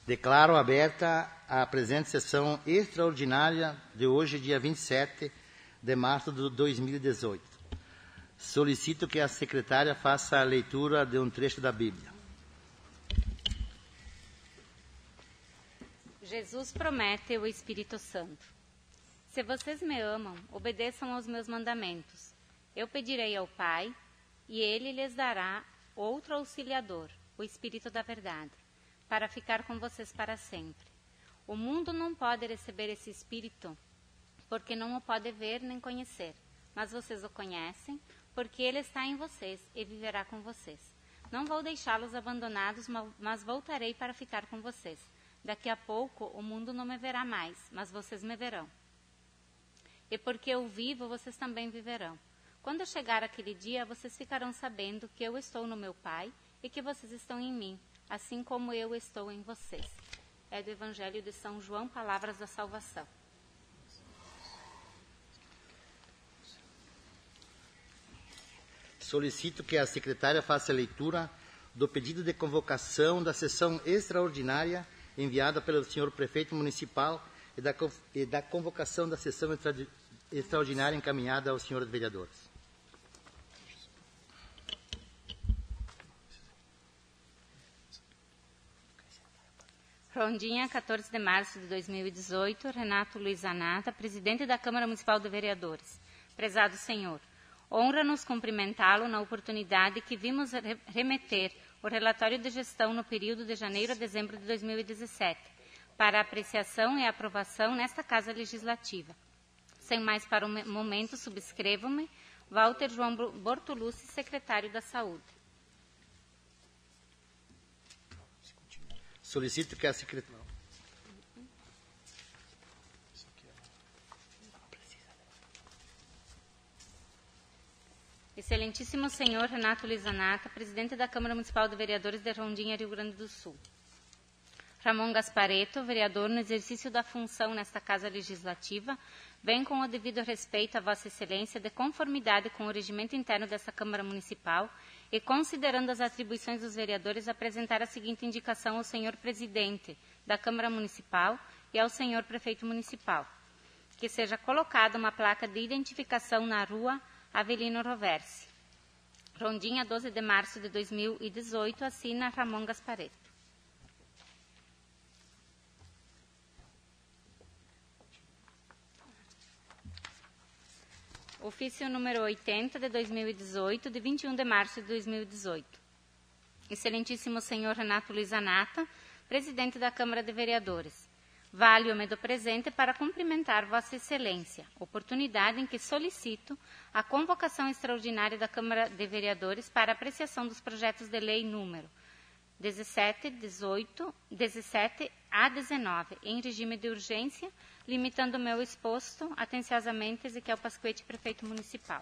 Declaro aberta a presente sessão extraordinária de hoje, dia 27 de março de 2018. Solicito que a secretária faça a leitura de um trecho da Bíblia. Jesus promete o Espírito Santo. Se vocês me amam, obedeçam aos meus mandamentos. Eu pedirei ao Pai, e Ele lhes dará outro auxiliador, o Espírito da Verdade, para ficar com vocês para sempre. O mundo não pode receber esse Espírito, porque não o pode ver nem conhecer, mas vocês o conhecem, porque ele está em vocês e viverá com vocês. Não vou deixá-los abandonados, mas voltarei para ficar com vocês. Daqui a pouco o mundo não me verá mais, mas vocês me verão. E porque eu vivo, vocês também viverão. Quando chegar aquele dia, vocês ficarão sabendo que eu estou no meu Pai e que vocês estão em mim, assim como eu estou em vocês. É do Evangelho de São João, Palavras da Salvação. Solicito que a secretária faça a leitura do pedido de convocação da sessão extraordinária enviada pelo senhor prefeito municipal e da convocação da sessão extraordinária encaminhada aos senhores vereadores. Rondinha, 14 de março de 2018, Renato Luiz Zanata, presidente da Câmara Municipal de Vereadores. Prezado senhor, honra-nos cumprimentá-lo na oportunidade que vimos remeter o relatório de gestão no período de janeiro a dezembro de 2017, para apreciação e aprovação nesta Casa Legislativa. Sem mais para o momento, subscrevo-me, Walter João Bortolucci, secretário da Saúde. Solicito que a secretária... Excelentíssimo senhor Renato Luiz Zanata, presidente da Câmara Municipal de Vereadores de Rondinha, Rio Grande do Sul. Ramon Gasparetto, vereador no exercício da função nesta Casa Legislativa, vem com o devido respeito a Vossa Excelência, de conformidade com o regimento interno dessa Câmara Municipal e considerando as atribuições dos vereadores, apresentar a seguinte indicação ao senhor presidente da Câmara Municipal e ao senhor prefeito municipal: que seja colocada uma placa de identificação na rua Avelino Roversi. Rondinha, 12 de março de 2018, assina Ramon Gasparetto. Ofício número 80 de 2018, de 21 de março de 2018. Excelentíssimo senhor Renato Luiz Zanata, presidente da Câmara de Vereadores. Valho-me do presente para cumprimentar Vossa Excelência, oportunidade em que solicito a convocação extraordinária da Câmara de Vereadores para apreciação dos projetos de lei número 17, 17 a 19, em regime de urgência, limitando o meu exposto, atenciosamente, Ezequiel Pasquete, prefeito municipal.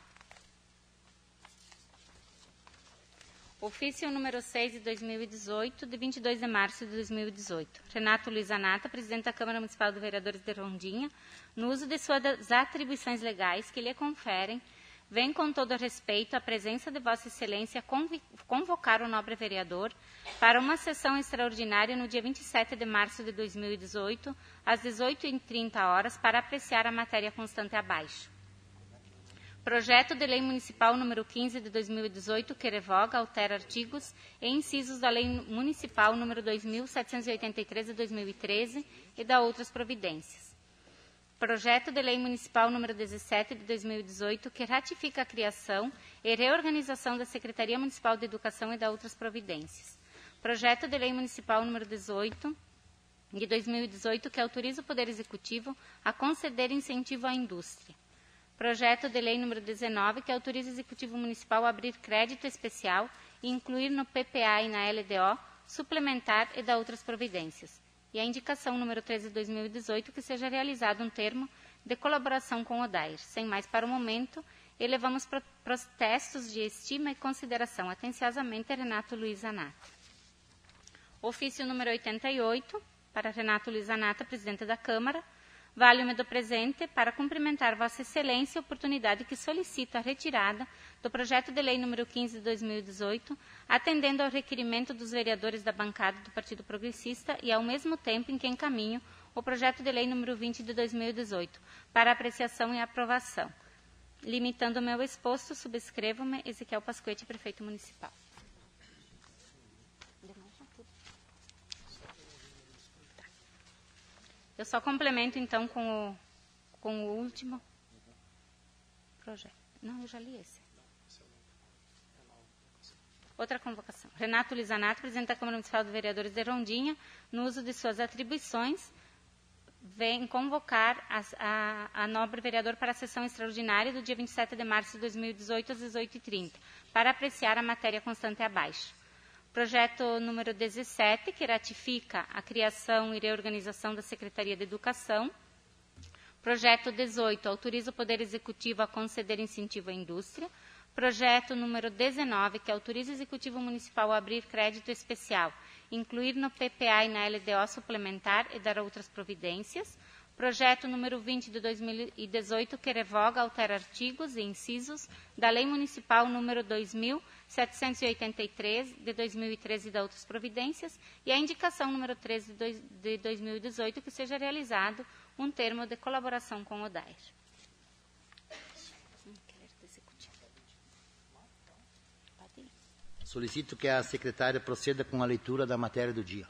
Ofício número 6 de 2018, de 22 de março de 2018. Renato Luiz Zanata, presidente da Câmara Municipal de Vereadores de Rondinha, no uso de suas atribuições legais que lhe conferem, vem com todo respeito à presença de Vossa Excelência convocar o nobre vereador para uma sessão extraordinária no dia 27 de março de 2018, às 18h30, para apreciar a matéria constante abaixo. Projeto de Lei Municipal número 15 de 2018, que revoga, altera artigos e incisos da Lei Municipal número 2.783 de 2013 e da outras providências. Projeto de Lei Municipal número 17 de 2018, que ratifica a criação e reorganização da Secretaria Municipal de Educação e da outras providências. Projeto de Lei Municipal número 18 de 2018, que autoriza o Poder Executivo a conceder incentivo à indústria. Projeto de Lei número 19, que autoriza o Executivo Municipal a abrir crédito especial e incluir no PPA e na LDO suplementar e da outras providências. E a indicação número 13 de 2018, que seja realizado um termo de colaboração com o DAIR. Sem mais para o momento, elevamos protestos de estima e consideração. Atenciosamente, Renato Luiz Zanata. Ofício número 88, para Renato Luiz Zanata, presidente da Câmara. valho-me do presente para cumprimentar Vossa Excelência a oportunidade que solicito a retirada do projeto de lei número 15 de 2018, atendendo ao requerimento dos vereadores da bancada do Partido Progressista e, ao mesmo tempo, em que encaminho o projeto de lei número 20 de 2018 para apreciação e aprovação. Limitando-me ao exposto, subscrevo-me Ezequiel Pasquete, prefeito municipal. Eu só complemento, então, com o último projeto. Não, eu já li esse. Outra convocação. Renato Lisanato, presidente da Câmara Municipal de Vereadores de Rondinha, no uso de suas atribuições, vem convocar a nobre vereador para a sessão extraordinária do dia 27 de março de 2018, às 18h30, para apreciar a matéria constante abaixo. Projeto número 17, que ratifica a criação e reorganização da Secretaria de Educação. Projeto 18, autoriza o Poder Executivo a conceder incentivo à indústria. Projeto número 19, que autoriza o Executivo Municipal a abrir crédito especial, incluir no PPA e na LDO suplementar e dar outras providências. Projeto número 20 de 2018, que revoga, altera artigos e incisos da Lei Municipal número 2.783 de 2013 e da outras providências. E a indicação número 13 de 2018, que seja realizado um termo de colaboração com o DAER. Solicito que a secretária proceda com a leitura da matéria do dia.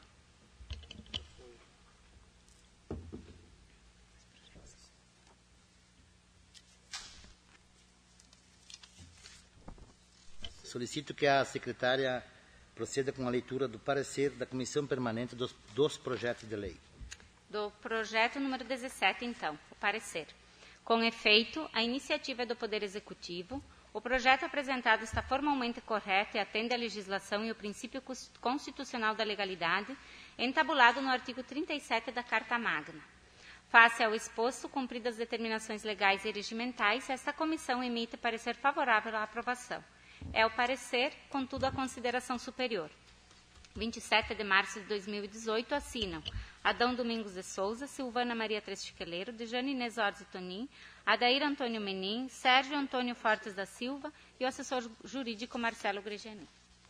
Solicito que a secretária proceda com a leitura do parecer da Comissão Permanente dos projetos de lei. Do projeto número 17, então, o parecer. Com efeito, a iniciativa é do Poder Executivo. O projeto apresentado está formalmente correto e atende à legislação e ao princípio constitucional da legalidade, entabulado no artigo 37 da Carta Magna. Face ao exposto, cumpridas as determinações legais e regimentais, esta comissão emite parecer favorável à aprovação. É o parecer, contudo, a consideração superior. 27 de março de 2018, assinam Adão Domingos de Souza, Silvana Maria Treschiqueleiro, Dejane Inês Orzi Tonin, Adair Antônio Menin, Sérgio Antônio Fortes da Silva e o assessor jurídico Marcelo Gregiani.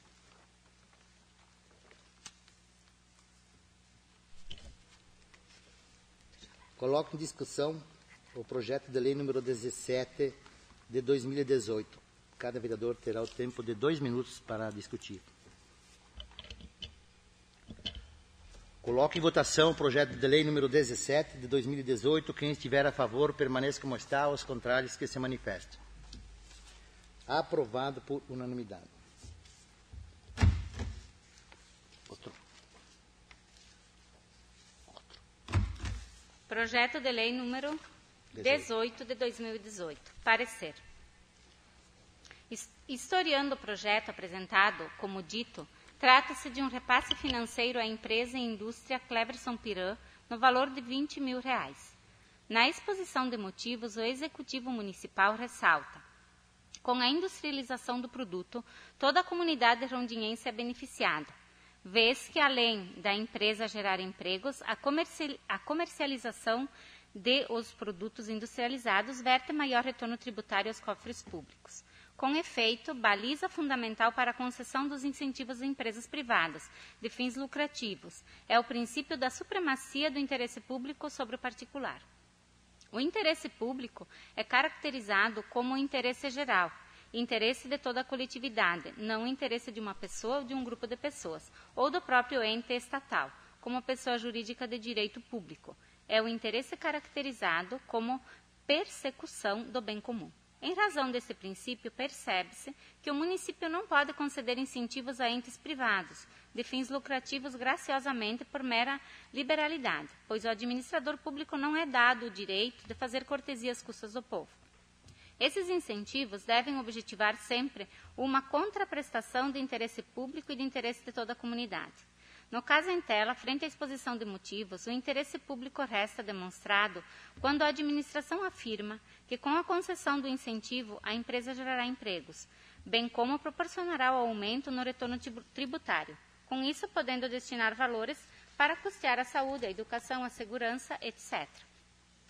Coloco em discussão o projeto de lei número 17 de 2018. Cada vereador terá o tempo de 2 minutos para discutir. Coloco em votação o projeto de lei número 17 de 2018. Quem estiver a favor, permaneça como está. Os contrários, que se manifestem. Aprovado por unanimidade. Outro. Projeto de lei número 18 de 2018. Parecer. Historiando o projeto apresentado, como dito, trata-se de um repasse financeiro à empresa e indústria Cleverson Piran, no valor de R$20 mil. Na exposição de motivos, o Executivo Municipal ressalta: com a industrialização do produto, toda a comunidade rondinhense é beneficiada, vez que, além da empresa gerar empregos, a comercialização de os produtos industrializados verte maior retorno tributário aos cofres públicos. Com efeito, baliza fundamental para a concessão dos incentivos a empresas privadas, de fins lucrativos. É o princípio da supremacia do interesse público sobre o particular. O interesse público é caracterizado como o interesse geral, interesse de toda a coletividade, não o interesse de uma pessoa ou de um grupo de pessoas, ou do próprio ente estatal, como pessoa jurídica de direito público. É o interesse caracterizado como persecução do bem comum. Em razão desse princípio, percebe-se que o município não pode conceder incentivos a entes privados, de fins lucrativos graciosamente por mera liberalidade, pois o administrador público não é dado o direito de fazer cortesias às custas do povo. Esses incentivos devem objetivar sempre uma contraprestação de interesse público e de interesse de toda a comunidade. No caso em tela, frente à exposição de motivos, o interesse público resta demonstrado quando a administração afirma que, com a concessão do incentivo, a empresa gerará empregos, bem como proporcionará o aumento no retorno tributário, com isso podendo destinar valores para custear a saúde, a educação, a segurança, etc.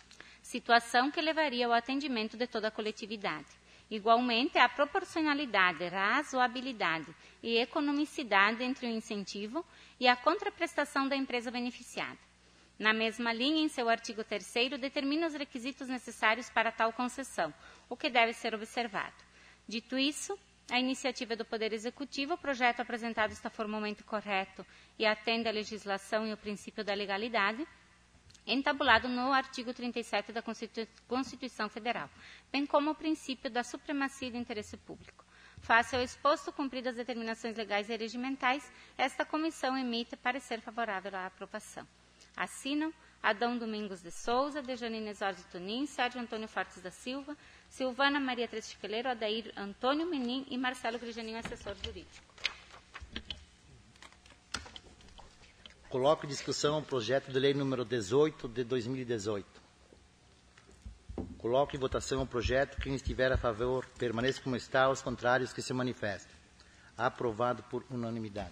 situação que levaria ao atendimento de toda a coletividade. Igualmente, a proporcionalidade, razoabilidade e economicidade entre o incentivo e a contraprestação da empresa beneficiada. Na mesma linha, em seu artigo 3º, determina os requisitos necessários para tal concessão, o que deve ser observado. Dito isso, a iniciativa do Poder Executivo, o projeto apresentado está formalmente correto e atende à legislação e ao princípio da legalidade, entabulado no artigo 37 da Constituição Federal, bem como o princípio da supremacia do interesse público. Face ao exposto, cumpridas as determinações legais e regimentais, esta comissão emite parecer favorável à aprovação. Assinam Adão Domingos de Souza, Dejane Nesório Tonin, Sérgio Antônio Fortes da Silva, Silvana Maria Treschiqueleiro, Adair Antônio Menin e Marcelo Grijanin, assessor jurídico. Coloco em discussão o projeto de lei número 18 de 2018. Coloco em votação o projeto. Quem estiver a favor, permaneça como está. Os contrários, que se manifestem. Aprovado por unanimidade.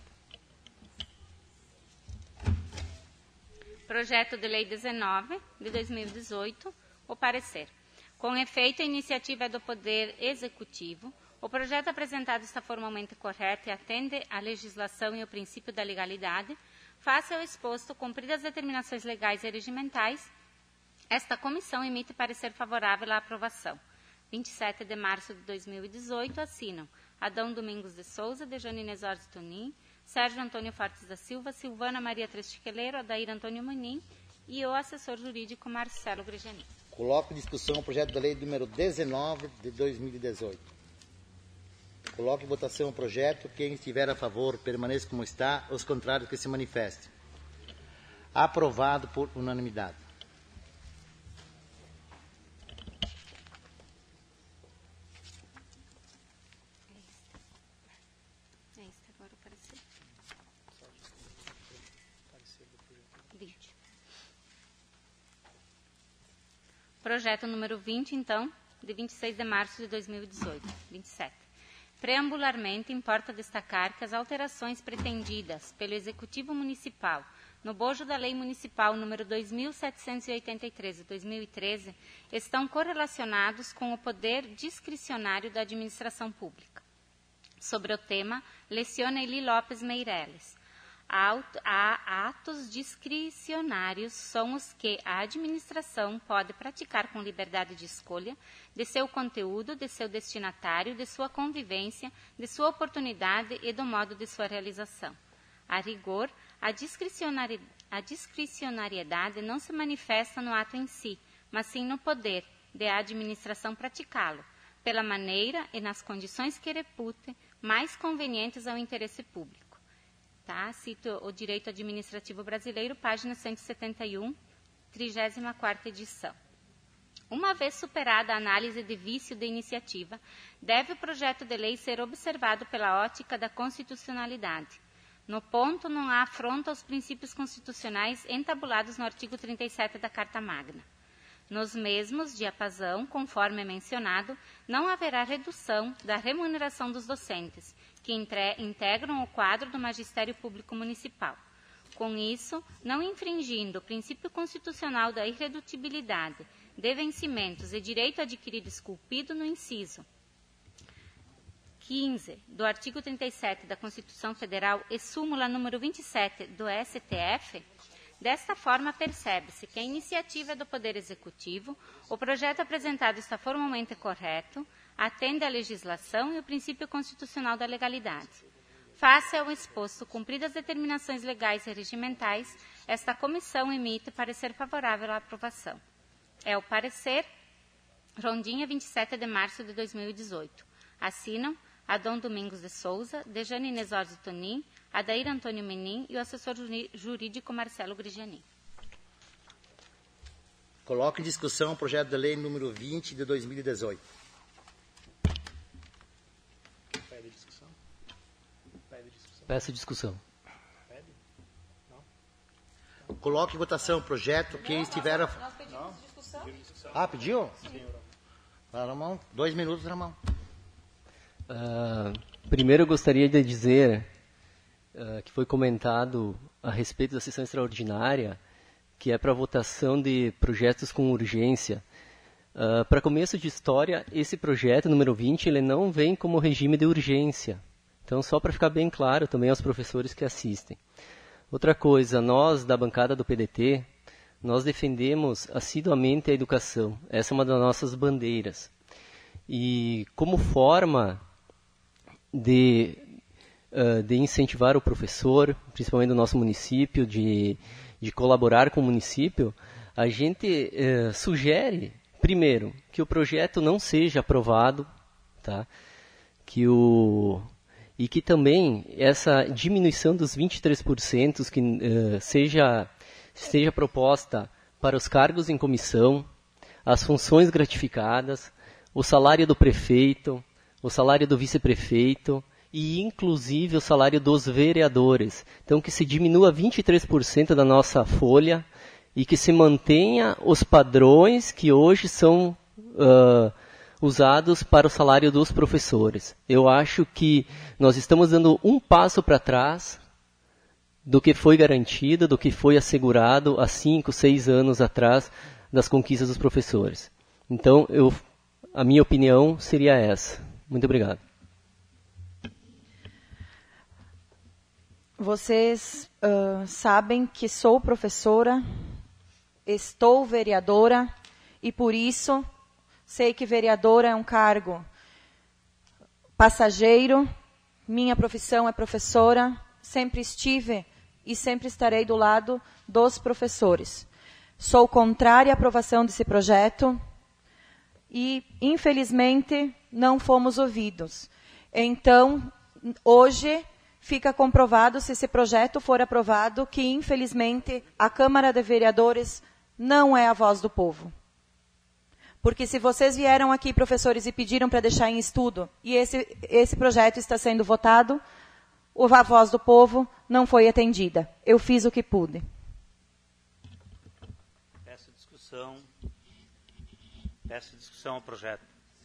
Projeto de Lei 19, de 2018, o parecer. Com efeito, a iniciativa é do Poder Executivo. O projeto apresentado está formalmente correto e atende à legislação e ao princípio da legalidade. Face ao exposto, cumpridas as determinações legais e regimentais, esta comissão emite parecer favorável à aprovação. 27 de março de 2018, assinam Adão Domingos de Souza, Dejane Nesório Tonin, Sérgio Antônio Fortes da Silva, Silvana Maria Treschiqueleiro, Adair Antônio Menin e o assessor jurídico Marcelo Grijanin. Coloco em discussão o projeto da lei número 19 de 2018. Coloco em votação o projeto. Quem estiver a favor, permaneça como está. Os contrários, que se manifestem. Aprovado por unanimidade. Agora o parecer. 20. Projeto número 20, então, de 26 de março de 2018. 27. Preambularmente, importa destacar que as alterações pretendidas pelo Executivo Municipal no bojo da Lei Municipal número 2.783 de 2013 estão correlacionados com o poder discricionário da administração pública. Sobre o tema, leciona Eli Lopes Meireles. Atos discricionários são os que a administração pode praticar com liberdade de escolha de seu conteúdo, de seu destinatário, de sua convivência, de sua oportunidade e do modo de sua realização. A rigor, a discricionariedade não se manifesta no ato em si, mas sim no poder de a administração praticá-lo, pela maneira e nas condições que repute mais convenientes ao interesse público. Tá? Cito o Direito Administrativo Brasileiro, página 171, 34ª edição. Uma vez superada a análise de vício de iniciativa, deve o projeto de lei ser observado pela ótica da constitucionalidade. No ponto, não há afronta aos princípios constitucionais entabulados no artigo 37 da Carta Magna. Nos mesmos diapasão, conforme mencionado, não haverá redução da remuneração dos docentes, que integram o quadro do Magistério Público Municipal. Com isso, não infringindo o princípio constitucional da irredutibilidade de vencimentos e direito adquirido esculpido no inciso 15 do artigo 37 da Constituição Federal e súmula número 27 do STF, desta forma, percebe-se que a iniciativa é do Poder Executivo, o projeto apresentado está formalmente correto, atende à legislação e o princípio constitucional da legalidade. Face ao exposto, cumpridas as determinações legais e regimentais, esta comissão emite parecer favorável à aprovação. É o parecer Rondinha, 27 de março de 2018. Assinam Adão Domingos de Souza, Dejane Nesório Tonin, Adair Antônio Menin e o assessor jurídico Marcelo Grijanin. Coloco em discussão o projeto de lei número 20 de 2018. Pede discussão? Pede discussão. Peço discussão. Pede? Não? Coloco em votação o projeto. Quem estiver a... Nós pedimos discussão. Ah, pediu? Sim. Ramão, 2 minutos, Ramão. Primeiro eu gostaria de dizer que foi comentado a respeito da sessão extraordinária que é para votação de projetos com urgência. Para começo de história, esse projeto, número 20, ele não vem como regime de urgência. Então, só para ficar bem claro também aos professores que assistem. Outra coisa, nós da bancada do PDT, nós defendemos assiduamente a educação. Essa é uma das nossas bandeiras. E como forma de incentivar o professor, principalmente do nosso município, de colaborar com o município, a gente sugere, primeiro, que o projeto não seja aprovado, tá? E que também essa diminuição dos 23% que seja proposta para os cargos em comissão, as funções gratificadas, o salário do prefeito, o salário do vice-prefeito e, inclusive, o salário dos vereadores. Então, que se diminua 23% da nossa folha e que se mantenha os padrões que hoje são usados para o salário dos professores. Eu acho que nós estamos dando um passo para trás do que foi garantido, do que foi assegurado há 5, 6 anos atrás das conquistas dos professores. Então, a minha opinião seria essa. Muito obrigado. Vocês sabem que sou professora, estou vereadora e, por isso, sei que vereadora é um cargo passageiro, minha profissão é professora, sempre estive e sempre estarei do lado dos professores. Sou contrária à aprovação desse projeto e, infelizmente, não fomos ouvidos. Então, hoje, fica comprovado, se esse projeto for aprovado, que, infelizmente, a Câmara de Vereadores não é a voz do povo. Porque se vocês vieram aqui, professores, e pediram para deixar em estudo, e esse projeto está sendo votado, a voz do povo não foi atendida. Eu fiz o que pude. Peço discussão ao projeto.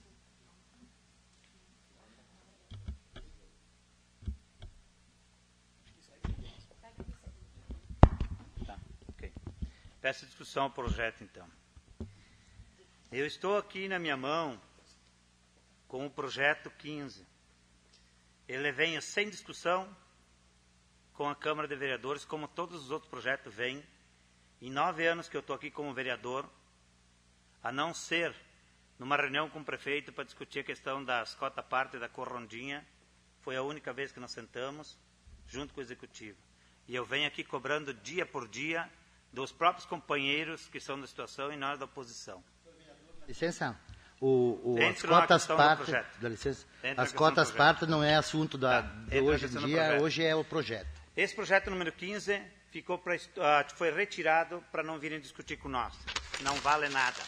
Tá, ok. Peço discussão ao projeto, então. Eu estou aqui na minha mão com o projeto 15. Ele vem sem discussão com a Câmara de Vereadores, como todos os outros projetos vêm. Em 9 anos que eu estou aqui como vereador, a não ser numa reunião com o prefeito para discutir a questão das cota-parte da Corrondinha, foi a única vez que nós sentamos, junto com o Executivo. E eu venho aqui cobrando dia por dia dos próprios companheiros que são da situação e nós da oposição. Licença, as cotas parte, dá licença, as cotas parte não é assunto de hoje em dia, hoje é o projeto. Esse projeto número 15 foi retirado para não virem discutir com nós. Não vale nada.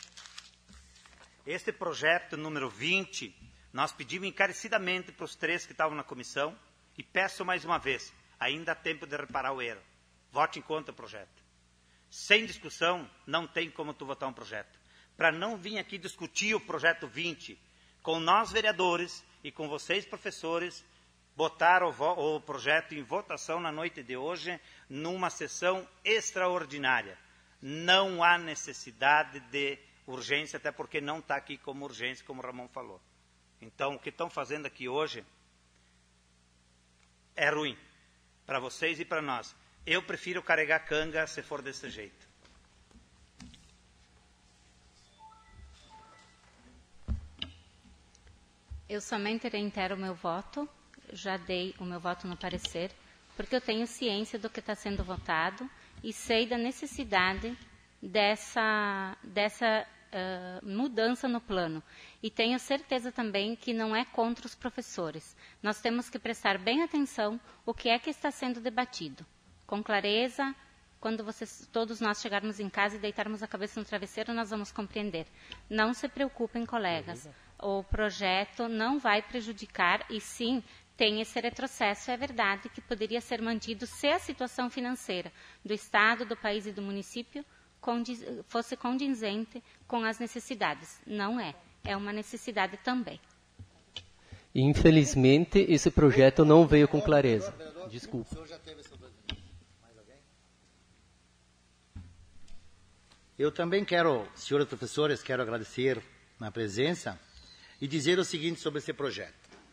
Este projeto número 20, nós pedimos encarecidamente para os 3 que estavam na comissão e peço mais uma vez, ainda há tempo de reparar o erro. Vote em contra o projeto. Sem discussão, não tem como tu votar um projeto. Para não vir aqui discutir o projeto 20 com nós vereadores e com vocês professores, botar o projeto em votação na noite de hoje numa sessão extraordinária. Não há necessidade de urgência, até porque não está aqui como urgência, como o Ramon falou. Então, o que estão fazendo aqui hoje é ruim para vocês e para nós. Eu prefiro carregar canga se for desse jeito. Eu somente reitero o meu voto, já dei o meu voto no parecer, porque eu tenho ciência do que está sendo votado e sei da necessidade dessa mudança no plano. E tenho certeza também que não é contra os professores. Nós temos que prestar bem atenção o que é que está sendo debatido. Com clareza, quando todos nós chegarmos em casa e deitarmos a cabeça no travesseiro, nós vamos compreender. Não se preocupem, colegas. O projeto não vai prejudicar e, sim, tem esse retrocesso. É verdade que poderia ser mantido se a situação financeira do Estado, do país e do município fosse condizente com as necessidades. Não é. É uma necessidade também. Infelizmente, esse projeto não veio com clareza. Desculpa. Eu também quero, senhores professores, quero agradecer a presença e dizer o seguinte sobre esse projeto.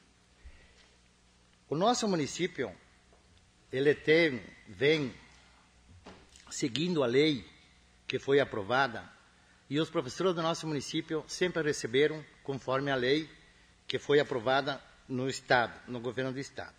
O nosso município, ele vem seguindo a lei que foi aprovada e os professores do nosso município sempre receberam conforme a lei que foi aprovada no Estado, no governo do Estado.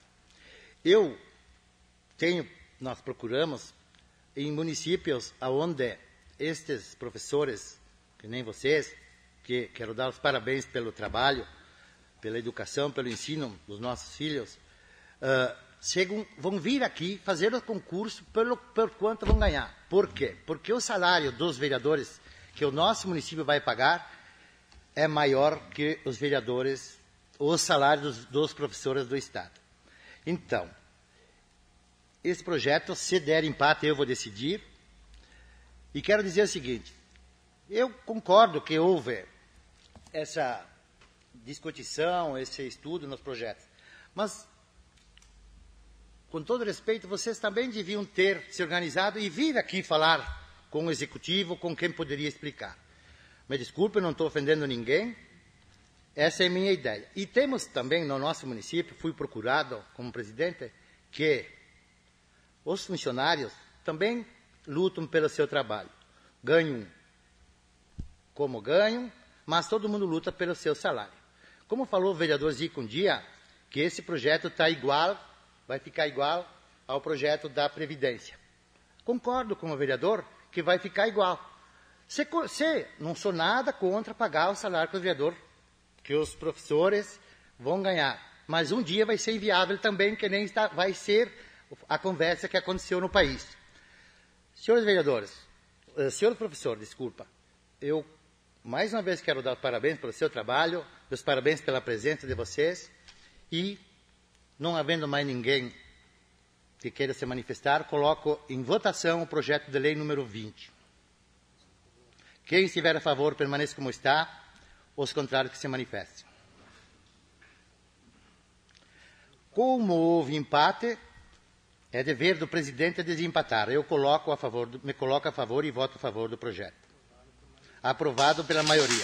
Nós procuramos em municípios onde estes professores, que nem vocês, que quero dar os parabéns pelo trabalho, pela educação, pelo ensino dos nossos filhos, vão vir aqui fazer o concurso por quanto vão ganhar. Por quê? Porque o salário dos vereadores que o nosso município vai pagar é maior que os salários dos professores do Estado. Então, esse projeto, se der empate, eu vou decidir. E quero dizer o seguinte, eu concordo que houve essa discussão, esse estudo nos projetos, mas, com todo respeito, vocês também deviam ter se organizado e vir aqui falar com o executivo, com quem poderia explicar. Me desculpe, não estou ofendendo ninguém, essa é a minha ideia. E temos também no nosso município, fui procurado como presidente, que os funcionários também lutam pelo seu trabalho. Ganham como ganham, mas todo mundo luta pelo seu salário. Como falou o vereador Zico um dia, que esse projeto vai ficar igual ao projeto da Previdência. Concordo com o vereador que vai ficar igual. Não sou nada contra pagar o salário que o vereador, que os professores vão ganhar. Mas um dia vai ser inviável também, que nem vai ser a conversa que aconteceu no país. Senhores vereadores, senhor professor, desculpa, eu mais uma vez quero dar parabéns pelo seu trabalho, meus parabéns pela presença de vocês e, não havendo mais ninguém que queira se manifestar, coloco em votação o projeto de lei número 20. Quem estiver a favor, permaneça como está, os contrários que se manifestem. Como houve empate, é dever do presidente desempatar. Eu me coloco a favor e voto a favor do projeto. Aprovado pela maioria.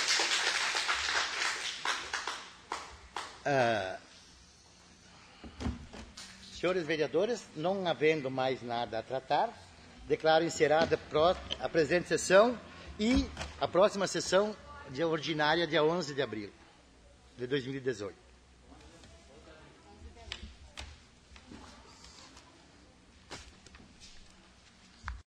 Senhores vereadores, não havendo mais nada a tratar, declaro encerrada a presente sessão e a próxima sessão ordinária, dia 11 de abril de 2018.